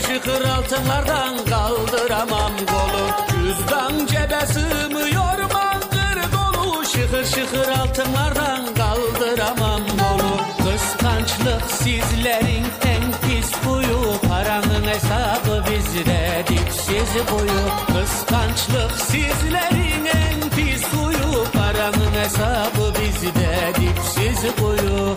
şıkır altınlardan kaldıramam kolu. Cüzdan cebe sığmıyor mangır dolu. Şıkır şıkır altınlardan kaldıramam kolu. Kıskançlık sizlerin en pis huyu. Paranın hesabı bizde dipsiz kuyu. Kıskançlık sizlerin en pis huyu. Paranın hesabı bizde dipsiz kuyu.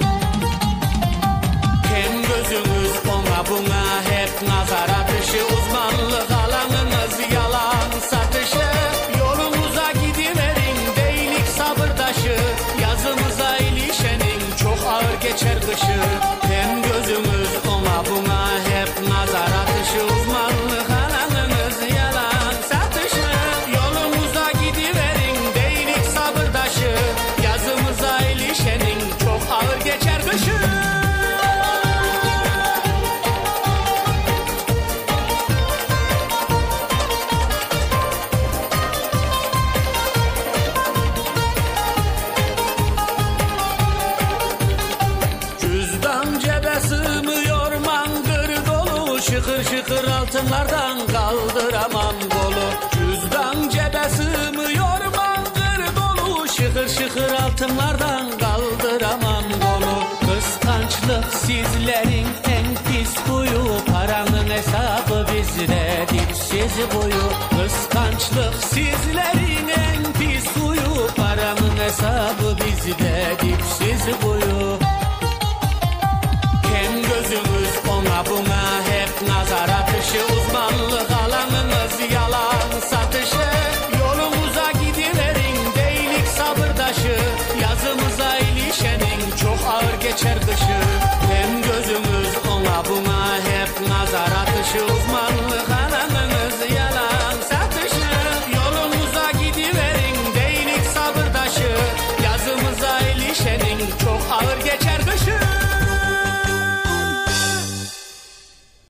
Hem gözünüz ona buna hep nazara dışı. Uzmanlık alanınız yalan satışı. Yolunuza gidiverin değilik sabırdaşı. Yazımıza ilişenin çok ağır geçer kışı. Hem gözünüz ona buna hep nazara dışı. Uzmanlık alanınız yalan satışı. Yolunuza gidiverin değilik sabırdaşı. Yazımıza ilişenin çok ağır geçer kışı. Şıkır şıkır altınlardan kaldıramam kolu. Cüzdan cebe sığmıyor mangır dolu. Şıkır şıkır altınlardan kaldıramam kolu. Kıskançlık sizlerin en pis huyu. Paranın hesabı bizde dipsiz kuyu. Kıskançlık sizlerin en pis huyu. Paranın hesabı bizde